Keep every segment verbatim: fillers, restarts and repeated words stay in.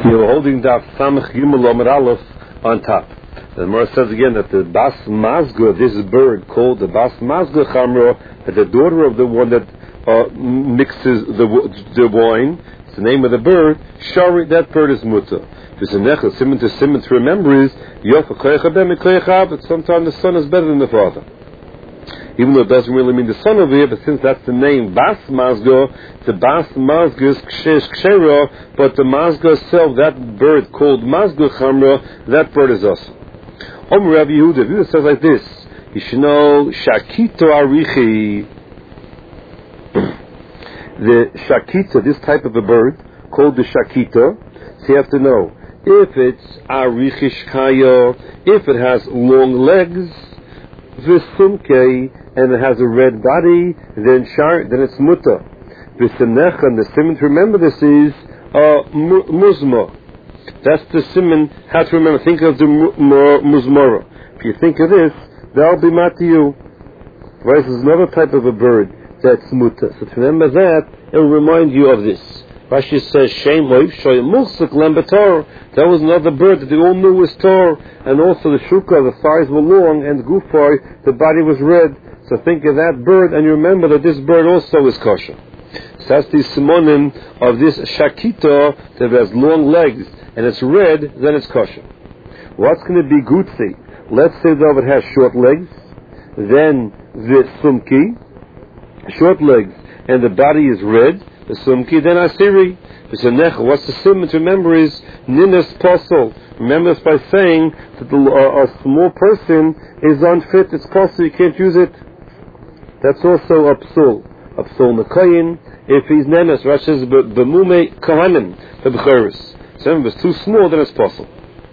You're holding Daf Samech Gimel Amud Aleph on top. The Gemara says again that the Bas Mazga, this bird called the Bas Mazga Chamra, that the daughter of the one that uh, mixes the the wine, it's the name of the bird. Shari, that bird is muta. V'Senechel Simon to Simon to remember is Yofa Koyach Abem Koyach Av. That sometimes the son is better than the father. Even though it doesn't really mean the son over here, but since that's the name, Bas Mazga, the Bas Mazga is Kshesh Kshera, but the Mazga itself, that bird called Mazga Chamra, that bird is awesome. Om Rabbi Yehuda, Yehuda says like this, you should know, Shakito Arichi, the Shakito, this type of a bird, called the Shakito, so you have to know, if it's Arichi Shkayo, if it has long legs, V'Sumkei, and it has a red body, then shar, then it's muta. V'Senecha, and the simon to remember this is uh, muzma. That's the simon, how to remember. Think of the muzmara. If you think of this, that'll be matiyu. Right, there's another type of a bird that's muta. So to remember that, it will remind you of this. Rashi says, Shem Hoiv Shoy Mulsik Lembator. That was another bird that they all knew was Tor. And also the Shuka, the thighs were long, and Gufay, the body was red. So think of that bird, and you remember that this bird also is kosher. So that's the simonim of this Shakito that has long legs, and it's red, then it's kosher. What's going to be Gutzi? Let's say though it has short legs, then the Sumki, short legs, and the body is red, the Sumki, then Asiri. What's the simon to remember is Ninas Posel. Remember this by saying that the, uh, a small person is unfit, it's possible you can't use it. That's also a psul. A psul Mekayin, if he's Nenes, Rashi says, B'mume Kohanim, the B'cheres. So if it's too small, then it's possible.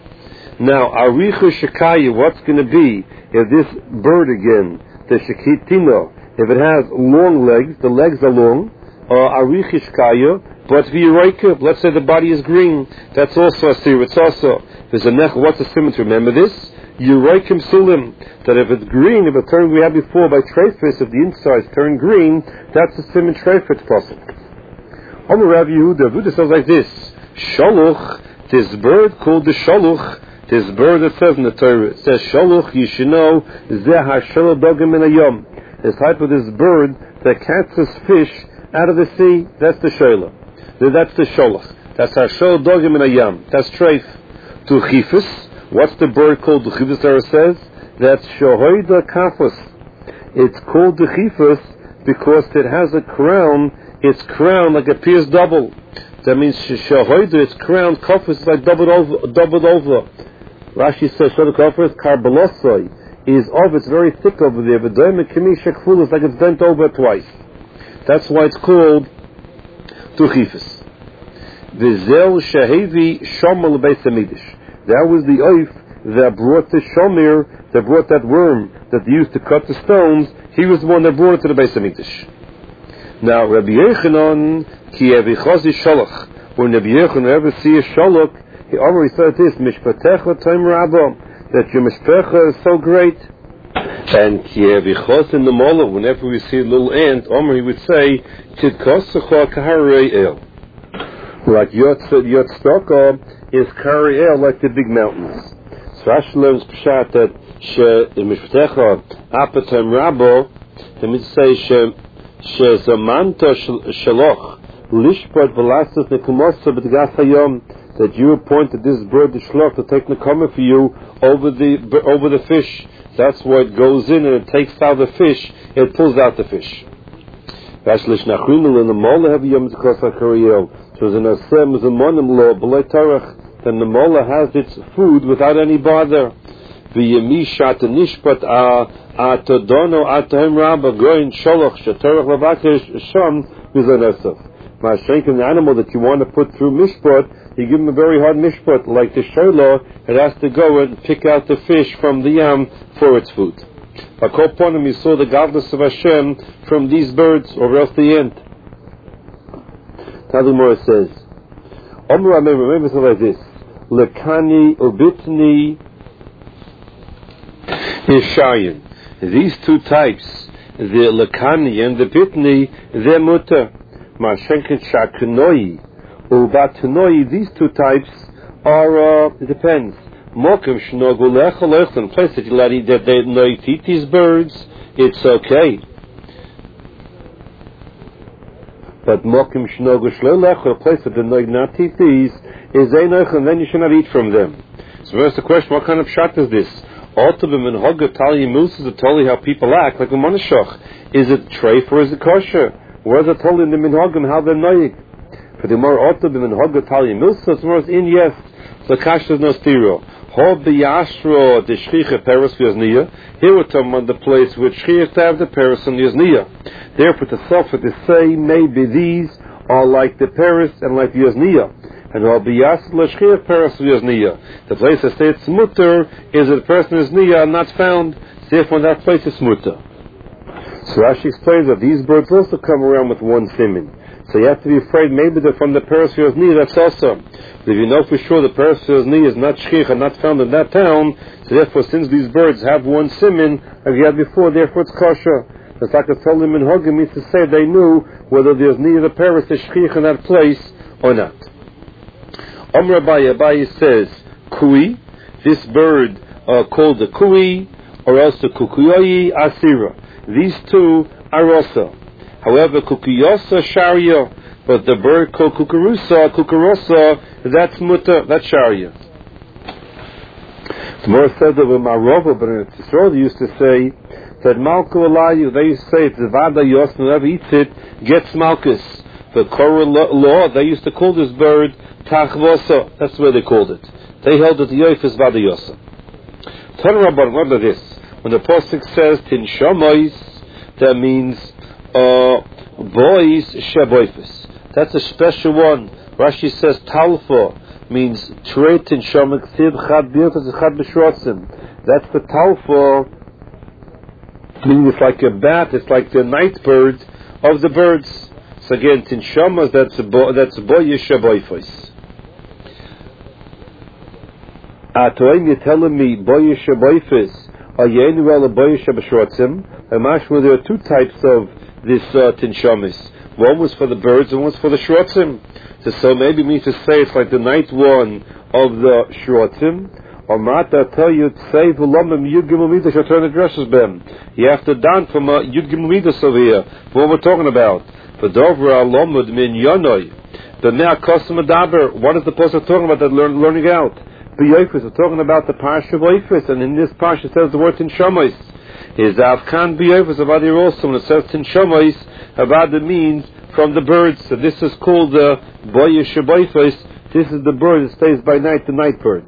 Now, Arichu Shekaya, what's going to be if this bird again, the Shekitino, if it has long legs, the legs are long, or Arichu Shekaya, but V'Yiraika, let's say the body is green, that's also a sir, it's also. There's a nech, what's the simon to remember this? Yiraikim Sulim, that if it's green, if it turned, we had before by trefis, if the insides turn green, that's the simon trefis possible. On the Rabbi Yehuda, Yehuda says like this, Shaluch, this bird called the Shaluch, this bird that says in the Torah, it says Shaluch, you should know, Zeh HaShaluch Dogim in a Yom, this type of this bird that catches fish out of the sea, that's the Shaluch. That's the Shaluch. That's HaShaluch Dogim in a Yom, that's treif. To Chifus, what's the bird called? The Chifus Torah says that's Shohoida Kafus. It's called the Chifus because it has a crown. Its crown like appears double. That means Shohoida, its crown Kafus is like doubled over. Doubled over. Rashi says Shohoida Kafus Karbalosoi is of it's very thick over there. But Doimik Kamisha Kful is like it's bent over twice. That's why it's called to Chifus. Vizel Shehevi Shomal Beis Hamidrash. That was the oif that brought the shomir, that brought that worm that they used to cut the stones. He was the one that brought it to the Beis Hamikdash. Now, Rabbi Yechanan, ki evichazi shalach. When Rabbi Yechanan ever see a shalach, he already said this, mishpatecha toim rabba, that your mishpatecha is so great. And ki evichaz in the mola, whenever we see a little ant, Omer, he would say, tidkosecha kaharei el. Like Yotztaka is Kari El, like the big mountains. So Rashi learns Pshat that She Mishpatecha Apatem Rabo, let me say She She Zamanta Shaloch Lishpat Velastas Nekumosa B'Tgas Hayom, that you appointed this bird the Shloch to take Nekoma for you over the over the fish. That's why it goes in and it takes out the fish, it pulls out the fish. Rashi Lishnachrimel in the Mola have Yom Tzkosa Kari El. So as an asem is a monim law, b'lei tarach, then the mola has its food without any bother. V'yemishat nishpat atodono atohem rabba goyin sholoch shetarach lavakesh sham v'zanesov. Ma'ashenkin, the animal that you want to put through mishpat, you give him a very hard mishpat, like the sholah, it has to go and pick out the fish from the yam for its food. By Koponim, you saw the godless of Hashem from these birds, or else the ant. Tadimura says, Omer Amir, remember something like this, Lekani Ubitni Ishayin. These two types, the Lekani and the Bitni, they're mutter. Mashenkin Shakunoi, Ubatanoi, these two types are, uh, it depends. Mokim shnogu lechol in place that you let eat, that they know eat these birds, it's okay. But mokim shnogu shlo lechol, a place that they know not eat these, is einoch, and then you should not eat from them. So there's the question, what kind of shot is this? Ultimately, in Hogga Tali Mus is it totally how people act, like a Monashach. Is it treif or is it kosher? Where is it totally in the Minhagim, how they're noyig? For the more Ultimately in Hogga Tali Mus, so it's more in yes. So Kasha is no stiro. Hob b'yashro the shchicha peres v'yazniya. Here we're talking about the place which shchicha to have the peres and yazniya. Therefore, to suffer to say maybe these are like the peres and like the yazniya. And hob b'yashro l'shchicha peres v'yazniya. The place that states mutter is that the person is niya and not found. Therefore, that place is mutter. So Rashi explains that these birds also come around with one simin. So you have to be afraid maybe they're from the peres v'yazniya. That's also. If you know for sure the peres v'yazniya is not shchicha, not found in that town, so therefore since these birds have one simin, like you had before, therefore it's kosher. The fact that told them in Hogim means to say they knew whether the yazni the peres is shchicha in that place or not. Amr Abaye, Abaye says, kui, this bird uh, called the kui, or else the kukuyoyi asira. These two are also. However, kukuyosa sharia, but the bird called kukurusa, kukurosa, that's muta, that's sharia. The more said that with Marova, but in Israel they used to say that Malku Alayu, they used to say it's the Vada Yos, whoever eats it gets Malkus. The Korah law, they used to call this bird Tachvosa, that's the way they called it. They held that the Yoif is Vada Yosa. Tell me about remember this. When the Pasuk says Tin Shamois, that means uh, boys Sheboifis. That's a special one. Rashi says Talfa means trait in Shamak Tiv Chad Birtas Chad B'Shrotzim. That's the Talfa, meaning it's like a bat, it's like the night bird of the birds. So again, Tin Shamas, that's a bo- that's boyish Sheboifis. Atoim, you're telling me boyish Sheboifis. Ayen well boyish B'Shrotzim. Mashma, there are two types of this uh, Tin Shamis. One was for the birds, and one was for the shrotzim. So, so maybe means to say it's like the night one of the shrotzim. Or Mata tell you say v'lomim yud gimel midas shall turn the dresses bem. You have to down from uh, yud gimel midas over here. What we're talking about? For dovra alomud min yonoi. The nea kosim adaber. What is the person talking about that learn, learning out? B'yoifis. We're talking about the parsha of Oifis, and in this parsha it says the word Tin Shamis. Is avkan b'yoifis avadi also when it says Tin Shamis. Avada means from the birds. So this is called the uh, boyish sheboifos. This is the bird that stays by night, the night bird.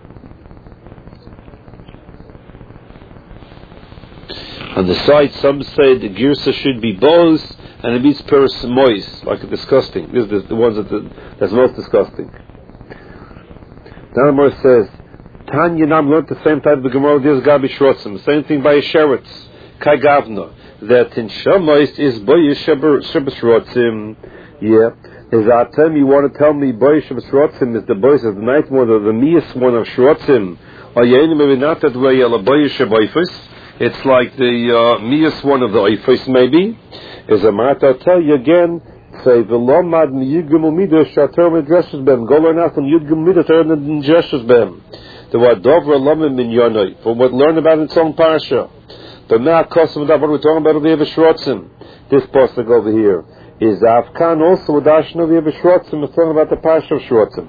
On the side, some say the girsa should be bows, and it means peres mois, like disgusting. This is the ones that the, that's most disgusting. Now the Gemara says, Tanya Nam learned the same type of the Gemara. There's Gabi Shrotzim. Same thing by a sheretz, Kai Gavna. That in Shammais is boyish shrotzim. Yeah. Is that time you want to tell me boyish shrotzim is the boyish of the night one or the mias one of shrotzim? Or you maybe not that way, a boyish boifus. It's like the uh, mias one of the oifus maybe. Is a matter tell you again. Say the lomad yud gimel midas shater medreshes bem. Go learn out from yud gimel midas turn the medreshes bem. The word dovra lomim min yonoi. For what learn about in its own parsha. But now, what we're talking about over here, Shrotzim. This pasuk over here is Avkan also with Ashna over here, Shrotzim. We're talking about the Pasha of Shrotzim.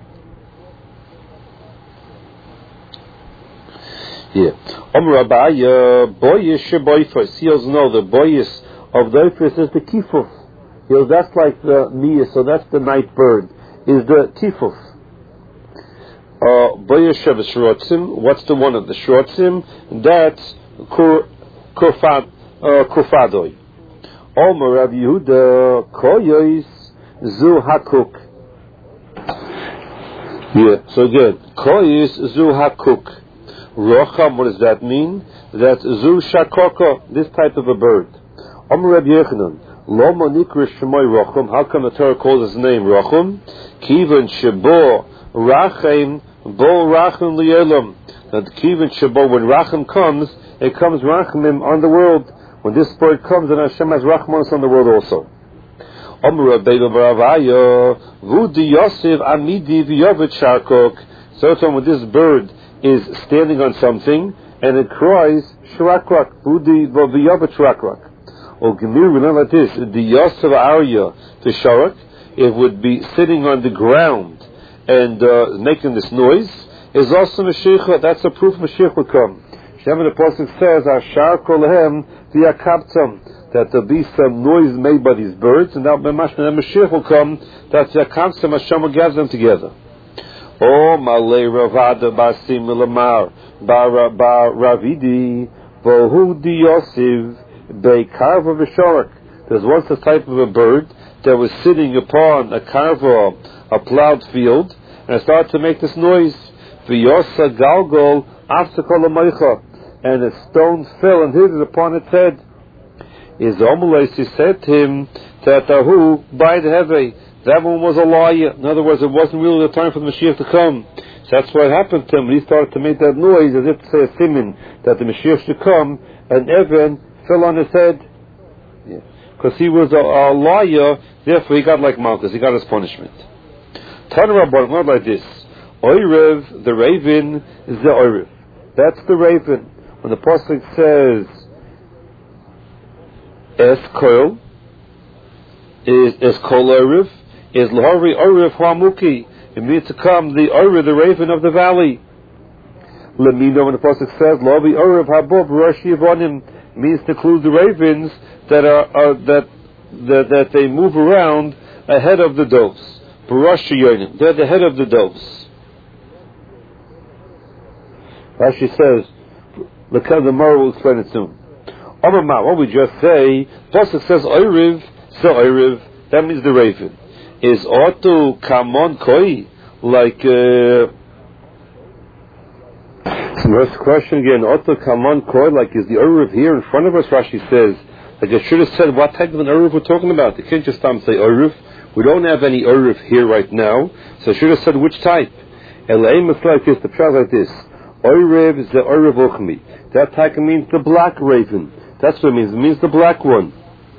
Yeah. Amr Abaye, boyish boifos. He'll know the boyish of the oifos is the kifuf. He'll that's like the miyah, so that's the night bird. Is the kifuf. Uh, boyish Shrotzim. What's the one of the Shrotzim? That's Kur. Kufad, uh, Kufadoi. Omer Rav Yehuda Koyois Zu Hakuk. Yeah, so good. Koyois Zu Hakuk. Rocham, what does that mean? That's Zu Shakoko, this type of a bird. Omer Rav Yechanan Loma Nikra Shemoy Rocham. How come the Torah calls his name Rocham? Kivan Shebo Rachem Bo Rachem Lielam. That Kivan Shebo, when Rachem comes, it comes Rachmim on the world. When this bird comes, then Hashem has Rachmanos on the world also. Omer Rabbeinu Baravaya, Vudi Yosef Amidi V'Yovet Sharkok. So when this bird is standing on something and it cries Shrakrak, Vudi V'Yovet Shrakrak. Or Gemir, we learn like this: the Yosef Arya, the Sharak, it would be sitting on the ground and uh, making this noise. Is also Mashiach. That's a proof Mashiach will come. Shem the Pasuk says, "Ashar kolehem v'yakabtzam," that there'll be some noise made by these birds, and now Mashiach will come. That yakabtzam Hashem will gather them together. Oh, malei ravada basim milamar bar bar ravidi vohudi yosef bekarva v'shorak. There's once a type of a bird that was sitting upon a karva, a plowed field, and it started to make this noise. V'yosa galgol aftakol amaycha, and a stone fell and hit it upon its head. Is Omelais, he said to him that ahu by the heavy, that one was a liar. In other words, it wasn't really the time for the Mashiach to come. So that's what happened to him. He started to make that noise as if to say a simin that the Mashiach should come, and Evan fell on his head. Because yeah. he was a, a liar, therefore he got like Malchus, he got his punishment. Tanarabban, not like this. Oirev, the raven, is the Oirev. That's the raven. When the Pasuk says Es Koil, is Es Kol Oirev, is Lahari Oirev Huamuki. It means to come the Oirev, the raven of the valley. Lemino, when the Pasuk says Lavi Oirev Habob Rashi Yavonim, means to include the ravens that are, are that, that that they move around ahead of the doves. Barashi Yonim, they're the head of the doves. Rashi says, the Gemara will explain it soon. Omar, what we just say, Pasuk says Oiriv, so Oiriv, that means the raven. Is Otu Kamon Koi, like, uh, so first question again, Otu Kamon Koi, like, is the Oiriv here in front of us? Rashi says, like, I should have said what type of an Oiriv we're talking about. You can't just stop and say Oiriv. We don't have any Oiriv here right now, so I should have said which type. Elaim is like this, the pshat like this. Oirev is the Oirev Ochmi. That type means the black raven. That's what it means. It means the black one.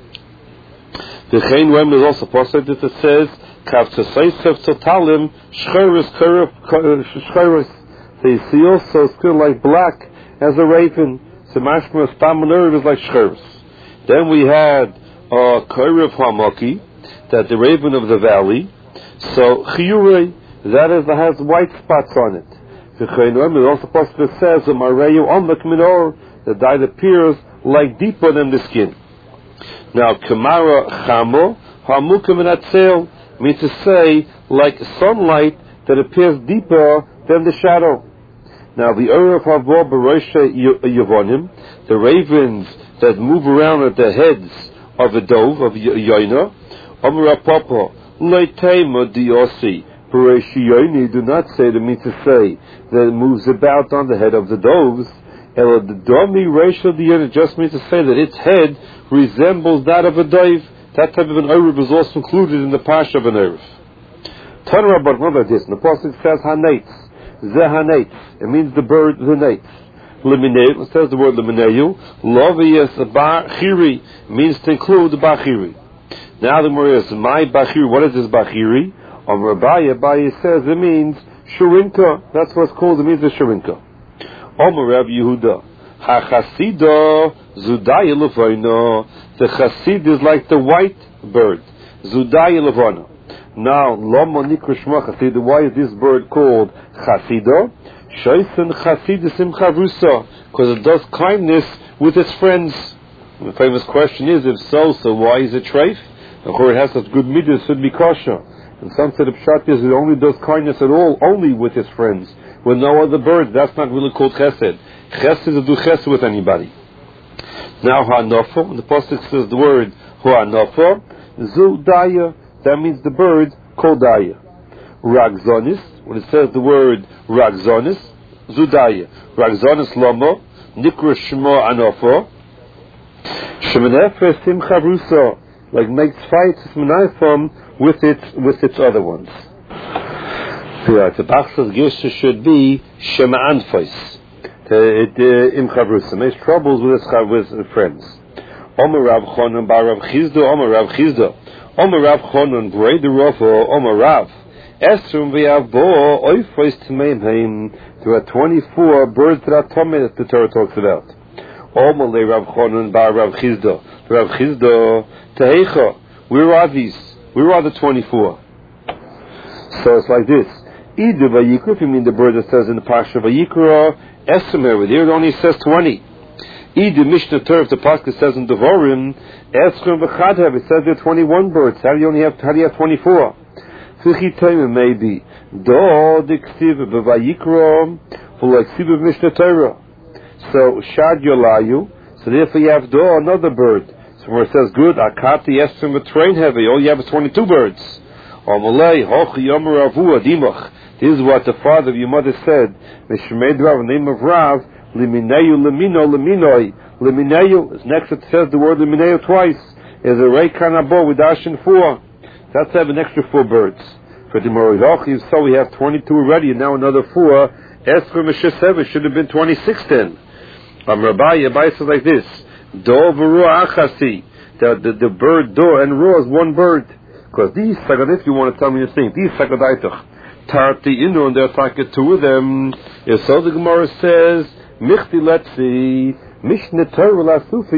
The Chain Wem is also posted that it says, Kav Tzesaisev Totalim Shcheres Shcheres. So you see also it's kind of like black as a raven. So Mashma Stam Oirev is like Shcheres. Then we had uh, Koirev Hamaki, that the raven of the valley. So Chiyurei, that is that has white spots on it. The also possible says the dye appears like deeper than the skin. Now Kamara Chamo Hamukim Atzel means to say like sunlight that appears deeper than the shadow. Now the Erev Havo Barosha Yavonim, the ravens that move around at the heads of a dove of Yoina, Amra Papa Leitema Diosi. Do not say to me to say that it moves about on the head of the doves. The domi ratio the just means to say that its head resembles that of a dove. That type of an Erev is also included in the pash of an Erev. Tanra, but not like this. The Pasuk says Hanates. Zehanates. It means the bird, the nates. Lemineu, it says the word Lemineu. Loviyas Bachiri means to include the Bachiri. Now the Gemara is my Bachiri. What is this Bachiri? On Rabbi Abaye says it means Shurinka. That's what's called. It means the Shurinka. Omer Rav Yehuda, HaChasida Zudaya Levona. The Chasid is like the white bird, Zudaya Levona. Now, Lama Nikra Shma Chasida. Why is this bird called Chasida? Shaisen Chasidisim Chavrusa, because it does kindness with its friends. The famous question is, if so, so why is it treif? Of course, it has such good midas, it should be kosher. And some say the pshat is it only does kindness at all, only with his friends. With no other birds, that's not really called chesed. Chesed is to do chesed with anybody. Now, ha'anofo, when the pasuk says the word ha'anofo, zu daya, that means the bird called daya. Ragzonis, when it says the word ragzonis, zu daya. Ragzonis lomo, nikra shmo anofo, shemenefes sim chavruso, like makes fights with its with its other ones. Yeah, the Bach's gesture should be Shema Anfos. Im Chavrusa makes troubles with his with friends. Omer Rav Chonon bar Rav Chizda, Omer Rav Chizda, Omer Rav Chonon, Brei de Rofo, Omer Rav. Esrum v'yavo oifos tmeim haim. There are twenty-four birds that are tummy that the Torah talks about. Omer le Rav Chonon bar Rav Chizda. Rav Chizda tehecha. Where are these? Where are the twenty-four? So it's like this. Idu vayikra, if you mean the bird that says in the Pasha vayikra, esrum over there it only says twenty. Idu Mishnah Torah, if the Pasha says in Devarim, esrum v'chadhav, it says there are twenty-one birds. How do you only have? How do you have twenty-four? Maybe do diksiv b'vayikra v'leksiv b'mishnah Torah. So shad yolayu. So therefore you have do another bird. So where it says good akati esrim v'train heavy, all you have is twenty-two birds. Amalei hochi yomer avua dimach. This is what the father of your mother said. Mishmeid Rav, the name of Rav, liminayu limino liminoi liminayu. Next it says the word liminayu twice. Is a reikan abo with ashin four. Let's have an extra four birds. For the Moridochi, so we have twenty-two already, and now another four. Esfer Mesheseva should have been twenty-six then. Um, Rabbi, Rabbi says like this: Do v'ruah achasi. The, the the bird do and ruah is one bird. Because these sagad, if you want to tell me the thing, these sagadaitach tarti inu, and there's like two of them. If so, the Gemara says, Michti letzi Mishnah Torah la sufi.